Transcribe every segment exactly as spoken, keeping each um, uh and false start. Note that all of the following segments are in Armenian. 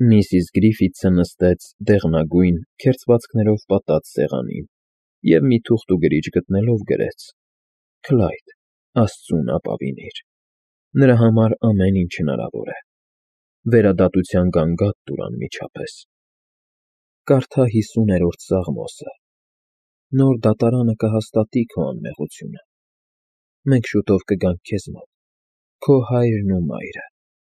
Միսիս Գրիֆիթսը նստեց դեղնագույն, քերծվածքներով պատած սեղանին և մի թուղթ ու գրիչ գտնելով գրեց. «Քլայդ, Աստծուն ապավինիր, նրա համար ամեն ինչ հնարավոր է, վերադատության գանգատ տուր անմիջապես, կարդա հիսուներորդ Սաղմոսը, նոր դատարանը կհաստատի քո անմեղությունը, մենք շուտով կգանք քեզ մոտ, քո հայրն ու մայրը։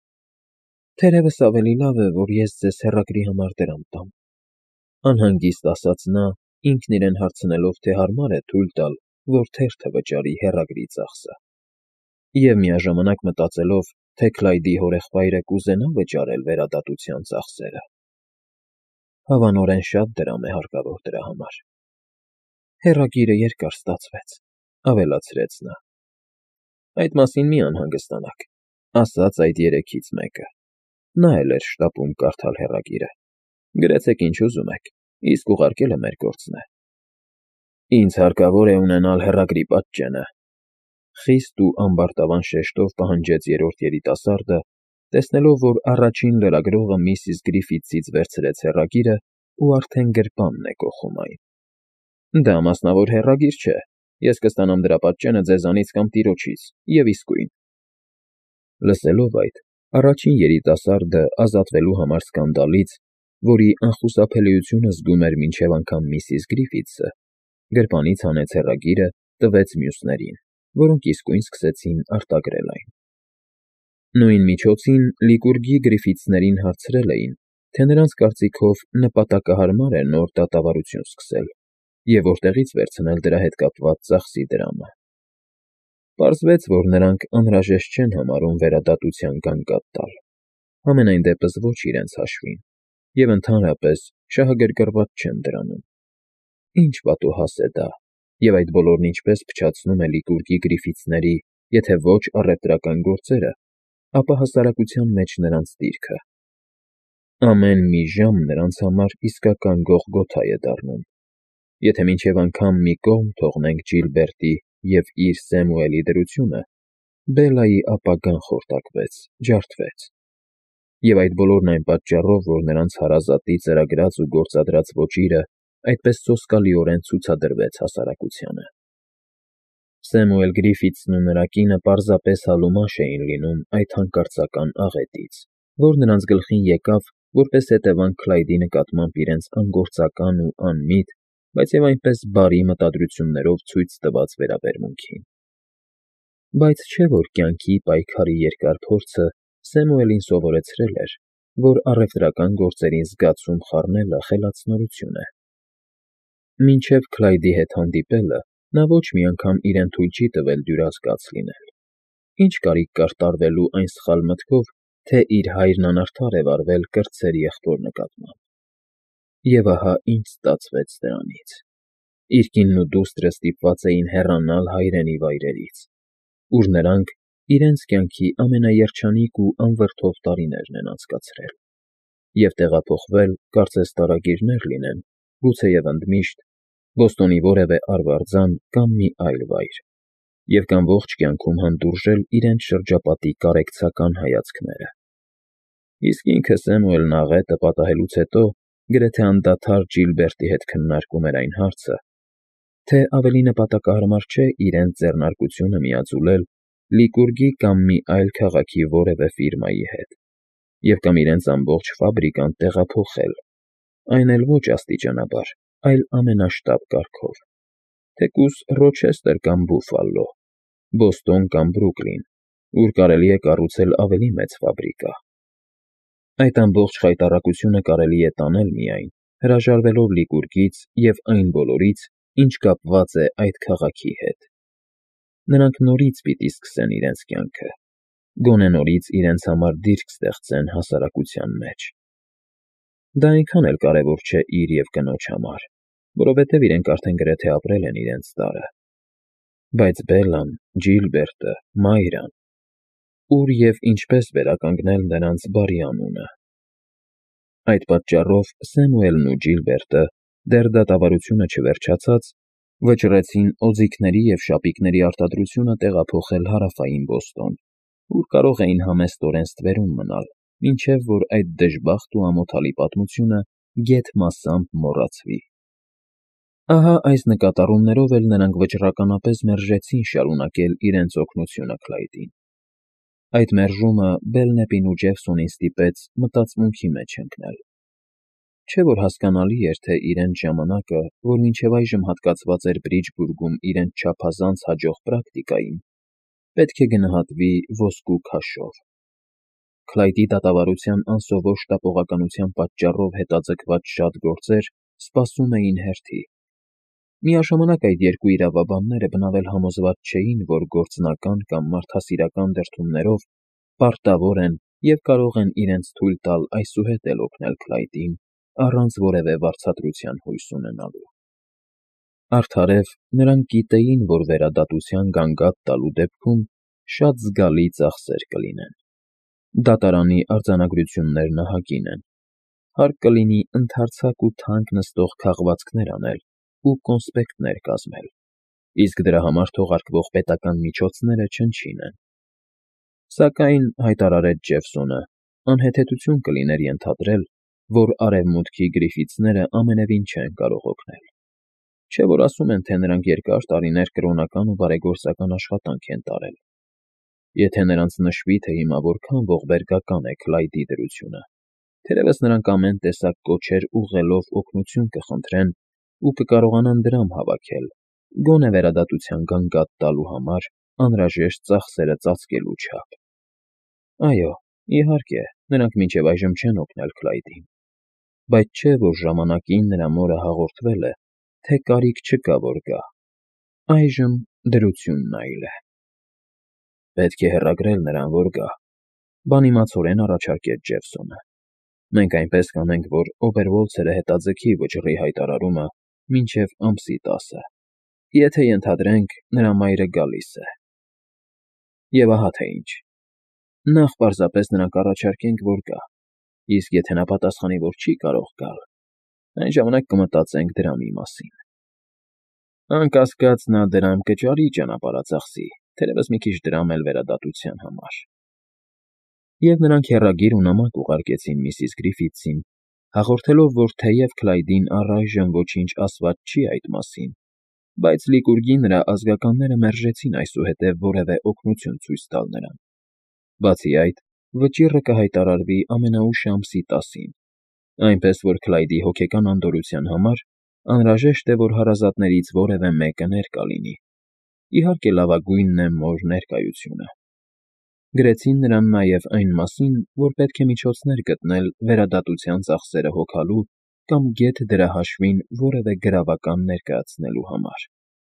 Թերևս ավելի լավ է, որ ես ձեզ հեռագրի համար դրամ տամ», անհանգիստ ասաց նա, ինքն իրեն հարցնելով, թե հարմար է թույլ տալ, որ թերթը վճարի հեռագրի ծախսը, և միաժամանակ մտածելով, թե Քլայդի հորեղբայրը կուզենա վճարել վերադատության ծախսերը։ Հավանորեն շատ դրամ է հարկավոր դրա համար։ Հեռագիրը երկար ստացվեց, ավելացրեց նա։ Այդ մասին մի անհանգստանաք, ասաց այդ երեքից մեկը։ Նա էլ էր շտապում կարդալ հեռագիրը։ Գրեցեք ինչ ուզում եք, իսկ ուղարկելը մեր գործն է։ Ինձ հարկավոր է ունենալ հեռագրի պատճենը, խիստ ու ամբարտավան շեշտով պահանջեց երրորդ երիտասարդը, տեսնելով, որ առաջին լրագրողը միսիս Գրիֆիթսից վերցրեց հեռագիրը ու արդեն գրպանն է կոխում այն։ Դա մասնավոր հեռագիր չէ, ես կստանամ դրա պատճենը ձեզանից կամ տիրոջից, և իսկույն։ Լսելով այդ, առաջին երիտասարդը ազատվելու համար սկանդալից, որի անխուսափելիությունը զգում էր մինչև անգամ միսիս Գրիֆիթսը, գրպանից հանեց հեռագիրը, տվեց մյուսներին, որոնք իսկույն սկսեցին արտագրել այն։ Նույն միջոցին Լիկուրգի Գրիֆիթսներին հարցրել էին, թե նրանց կարծիքով նպատակահարմար է նոր դատավարություն սկսել և որտեղից վերցնել դրա հետ կապված ծախսի դրամը։ Պարզվեց, որ նրանք անհրաժեշտ չեն համարում վերադատության գանգատ տալ, համենայն դեպս ոչ իրենց հաշվին, և ընդհանրապես շահագրգռված չեն դրանում։ Ինչ պատուհաս է դա, և այդ բոլորն ինչպես փչացնում է Լիկուրգի Գրիֆիթսների, եթե ոչ առևտրական գործերը, ապա հասարակության մեջ նրանց դիրքը։ Ամեն մի ժամ նրանց համար իսկական Գողգոթա է դառնում։ Եթե մինչև անգամ մի կողմ թողնենք Ջիլբերտի և իր Սեմուելի դրությունը, Բելայի ապագան խորտակվեց, ջարդվեց։ Եվ այդ բոլորն այն պատճառով, որ նրանց հարազատի ծրագրած ու գործադրած ոճիրը այդպես սոսկալիորեն ցուցադրվեց հասարակությանը։ Սեմուել Գրիֆիթսն ու նրա կինը պարզապես հալումաշ էին լինում այդ հանկարծական աղետից, որ նրանց գլխին եկավ որպես հետևանք Քլայդի նկատմամբ իրենց անգործական ու անմիտ, բայց և այնպես բարի մտադրություններով ցույց տված վերաբերմունքին։ Բայց չէ՞ որ կյանքի պայքարի երկար փորձը Սեմուելին սովորեցրել էր, որ առևտրական գործերին զգացում խառնելը խելացնորություն է։ Մինչև Քլայդի հետ հանդիպելը նա ոչ մի անգամ իրեն թույլ չի տվել դյուրազգաց լինել։ Ինչ կարիք կար տարվելու այն սխալ մտքով, թե իր հայրն անարդար է վարվել կրտսեր եղբոր նկատմամբ։ Եվ ահա ինչ ստացվեց դրանից. իր կինն ու դուստրը ստիպված էին հեռանալ հայրենի վայրերից, ուր նրանք իրենց կյանքի ամենաերջանիկ ու անվրդով տարիներն են անցկացրել, և տեղափոխվել, կարծես տարագիրներ լինեն, գուցեև ընդմիշտ, Բոստոնի որևէ արվարձան կամ մի այլ վայր, և կամ ողջ կյանքում հանդուրժել իրենց շրջապատի կարեկցական հայացքները։ Իսկ ինքը Սեմուելն աղետը պատահելուց հետո գրեթե անդադար Ջիլբերտի հետ քննարկում էր այն հարցը, թե ավելի նպատակահարմար չէ իրենց ձեռնարկությունը միաձուլել Լիկուրգի կամ մի այլ քաղաքի որևէ ֆիրմայի հետ, և կամ իրենց ամբողջ ֆաբրիկան տեղափոխել, այն էլ ոչ աստիճանաբար, այլ ամենաշտապ կարգով, թեկուզ Ռոչեսթեր կամ Բուֆալո, Բոստոն կամ Բրուքլին, ուր կարելի է կառուցել ավելի մեծ ֆաբրիկա։ Այդ ամբողջ խայտառակությունը կարելի է տանել միայն, հրաժարվելով Լիկուրգից և այն բոլորից, ինչ կապված է այդ քաղաքի հետ։ Նրանք նորից պիտի սկսեն իրենց կյանքը, գոնե նորից իրենց համար դիրք ստեղծեն հասարակության մեջ։ Դա այնքան էլ կարևոր չէ իր և կնոջ համար, որովհետև իրենք արդեն գրեթե ապրել են իրենց տարը։ Բայց Բելլան, Ջիլբերտը, Մայրան… Ուր և ինչպես վերականգնել նրանց բարի անունը։ Այդ պատճառով Սեմուելն ու Ջիլբերտը, դեռ դատավարությունը չվերջացած, վճռեցին օձիքների և շապիկների արտադրությունը տեղափոխել Հարավային Բոստոն, ուր կարող էին համեստորեն ստվերում մնալ, մինչև որ այդ դժբախտ ու ամոթալի պատմությունը գեթ մասամբ մոռացվի։ Ահա այս նկատառումներով էլ նրանք վճռականապես մերժեցին շարունակել իրենց օգնությունը Քլայդին։ Այդ մերժումը Բելնեպին ու Ջեֆսոնին ստիպեց մտածմունքի մեջ ընկնել։ Չէ՞ որ հասկանալի էր, թե իրենց ժամանակը, որ մինչև այժմ հատկացված էր Բրիջբուրգում իրենց չափազանց հաջող պրակտիկային, պետք է գնահատվի ոսկու քաշով։ Քլայդի դատավարության անսովոր շտապողականության պատճառով հետաձգված շատ գործեր սպասում էին հերթի։ Միաժամանակ այդ երկու իրավաբանները բնավել համոզված չէին, որ գործնական կամ մարդասիրական դրդումներով պարտավոր են և կարող են իրենց թույլ տալ այսուհետ էլ օգնել Քլայդին առանց որևէ վարձատրության հույս ունենալու։ Արդարև նրանք գիտեին, որ վերադատության գանգատ տալու դեպքում շատ զգալի ծախսեր կլինեն։ Դատարանի արձանագրություններն ահագին են։ Հարկ կլինի ընդարձակ ու թանկ նստող քաղվածքներ անել ու կոնսպեկտներ կազմել, իսկ դրա համար թողարկվող պետական միջոցները չնչին են։ Սակայն, հայտարարեց Ջեֆսոնը, անհեթեթություն կլիներ ենթադրել, որ Արևմուտքի Գրիֆիթսները ամենևին չեն կարող օգնել։ Չէ՞ որ ասում են, թե նրանք երկար տարիներ կրոնական ու բարեգործական աշխատանք են տարել։ Եթե նրանց նշվի, թե հիմա որքան ողբերգական է Քլայդի դրությունը, թերևս նրանք ամեն տեսակ կոչեր ուղղելով օգնություն կխնդրեն ու կկարողանան դրամ հավաքել, գոնե վերադատության գանգատ տալու համար անհրաժեշտ ծախսերը ծածկելու չափ։ Այո, իհարկե, նրանք մինչև այժմ չեն օգնել Քլայդին, բայց չէ՞ որ ժամանակին նրա մորը հաղորդվել է, թե կարիք չկա, որ գա։ Այժմ դրությունն այլ է։ Պետք է հեռագրել նրան, որ գա, բանիմացորեն առաջարկեց Ջեֆսոնը։ Մենք այնպես կանենք, որ Օբերվոլցերը հետաձգի վճռի հայտարարումը մինչև ամսի տասը, եթե ենթադրենք նրա մայրը գալիս է։ Եվ ահա թե ինչ. նախ պարզապես նրան կառաջարկենք, որ գա, իսկ եթե նա պատասխանի, որ չի կարող գալ, այն ժամանակ կմտածենք դրամի մասին։ Անկասկած նա դրամ կճարի ճանապարհածախսի, թերևս մի քիչ դրամ էլ վերադատության համար։ Եվ նրանք հեռագիր ու նամակ ուղարկեցին միսիս Գրիֆիթսին, հաղորդելով, որ թեև Քլայդին առայժմ ոչինչ ասված չի այդ մասին, բայց լիկուրգի նրա ազգականները մերժեցին այսուհետև որևէ օգնություն ցույց տալ նրան։ Բացի այդ, վճիռը կհայտարարվի ամենաուշ ամսի տասին, այնպես որ Քլայդի հոգեկան անդորրության համար անհրաժեշտ է, որ հարազատներից որևէ մեկը ներկա լինի։ Իհարկե լավագույնն է մոր ներկայությունը։ Գրեցին նրան նաև այն մասին, որ պետք է միջոցներ գտնել վերադատության ծախսերը հոգալու կամ գեթ դրա հաշվին որևէ գրավական ներկայացնելու համար։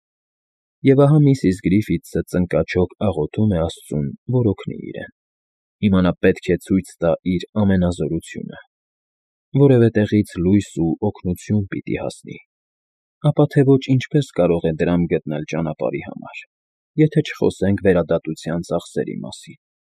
Եվ ահա միսիս Գրիֆիթսը ծնկաչոք աղոթում է Աստծուն, որ օգնի իրեն։ Հիմա նա պետք է ցույց տա իր ամենազորությունը։ Որևէ տեղից լույս ու օգնություն պիտի հասնի։ Ապա թե ոչ ինչպես կարող է դրամ գտնել ճանապարհի համար, եթե չխոսենք վերադատության ծախսերի մասին։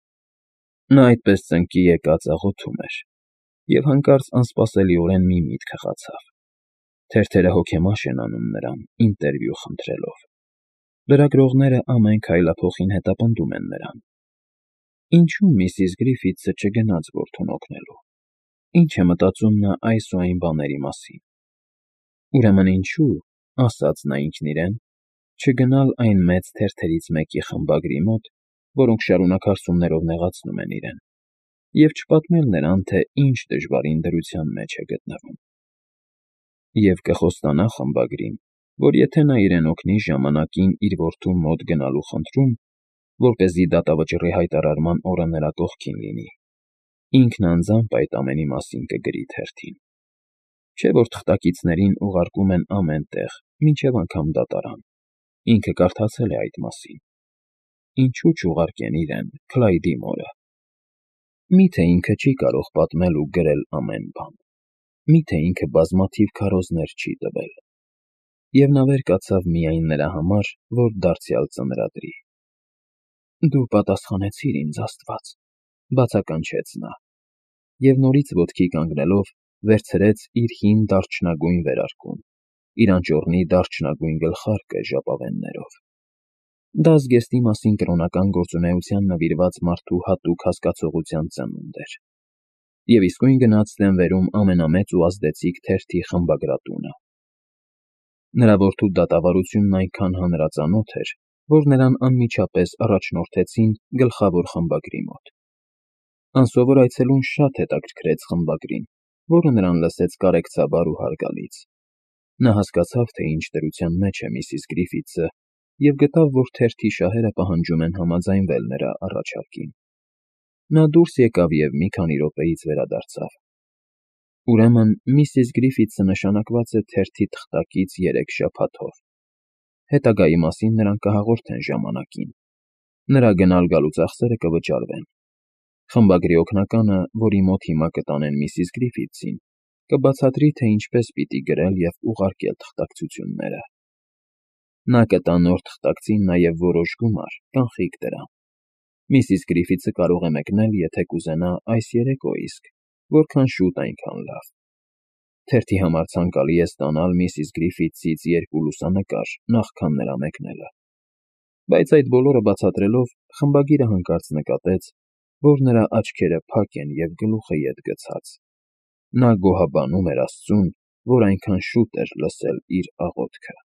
Նա այդպես ծնկի եկած աղոթում էր, և հանկարծ անսպասելիորեն մի միտք հղացավ։ Թերթերը հոգեմաշ են անում նրան, ինտերվյու խնդրելով։ Լրագրողները ամեն քայլափոխին հետապնդում են նրան։ Ինչու՞ միսիս Գրիֆիթսը չգնաց որդուն օգնելու։ Ինչ է մտածում նա այս ու այն բաների մասին։ Ուրեմն ինչու, ասաց նա ինքն իրեն, չգնալ այն մեծ թերթերից մեկի խմբագրի մոտ, որոնք շարունակ հարցումներով նեղացնում են իրեն, և չպատմել նրան, թե ինչ դժվարին դրության մեջ է գտնվում։ Եվ կխոստանա խմբագրին, որ եթե նա իրեն օգնի ժամանակին իր որդու մոտ գնալու խնդրում, որպեսզի դատավճռի հայտարարման օրը նրա կողքին լինի, ինքն անձամբ այդ ամենի մասին կգրի թերթին։ Չէ՞ որ թղթակիցներին ուղարկում են ամեն տեղ, մինչև անգամ դատարան։ Ինքը կարդացել է այդ մասին։ Ինչու՞ չուղարկեն իրեն, Քլայդի մորը։ Մի՞թե ինքը չի կարող պատմել ու գրել ամեն բան։ Մի՞թե ինքը բազմաթիվ քարոզներ չի տվել։ Եվ նա վեր կացավ միայն նրա համար, որ դարձյալ ծնրադրի։ Դու պատասխանեցիր ինձ, Աստված, բացականչեց նա, և նորից ոտքի կանգնելով վերցրեց իր հին դարչնագույն վերարկուն, իր անճոռնի դարչնագույն գլխարկը ժապավեններով։ Դա զգեստի մասին կրոնական գործունեության նվիրված մարդու հատուկ հասկացողության ծնունդ էր։ Եվ իսկույն գնաց Դենվերում ամենամեծ ու ազդեցիկ թերթի խմբագրատունը։ Նրա որդու դատավարությունն այնքան հանրածանոթ էր, որ նրան անմիջապես առաջնորդեցին գլխավոր խմբագրի մոտ։ Անսովոր այցելուն շատ հետաքրքրեց խմբագրին, որը նրան լսեց կարեկցաբար ու հարգալից։ Նա հասկացավ, թե ինչ դրության մեջ է միսիս Գրիֆիթսը, և գտավ, որ թերթի շահերը պահանջում են համաձայնվել նրա առաջարկին։ Նա դուրս եկավ և մի քանի րոպեից վերադարձավ։ Ուրեմն միսիս Գրիֆիթսը նշանակված է թերթի թղթակից երեք շաբաթով։ Հետագայի մասին նրան կհաղորդեն ժամանակին։ Նրա գնալ֊գալու ծախսերը կվճարվեն։ Խմբագրի օգնականը, որի մոտ հիմա կտանեն միսիս Գրիֆիթսին, կբացատրի, թե ինչպես պիտի գրել և ուղարկել թղթակցությունները։ Նա կտա նոր թղթակցին նաև որոշ գումար, կանխիկ դրամ։ Միսիս Գրիֆիթսը կարող է մեկնել, եթե կուզենա, այս երեկո իսկ, որքան շուտ, այնքան լավ։ Թերթի համար ցանկալի է ստանալ միսիս Գրիֆիթսից երկու լուսանկար, նախքան նրա մեկնելը։ Բայց այդ բոլորը բացատրելով, խմբագիրը հանկարծ նկատեց, որ նրա աչքերը փակ են և գլուխը ետ գցած։ Նա գոհաբանում էր Աստծուն, որ այնքան շուտ էր լսել իր աղոթքը։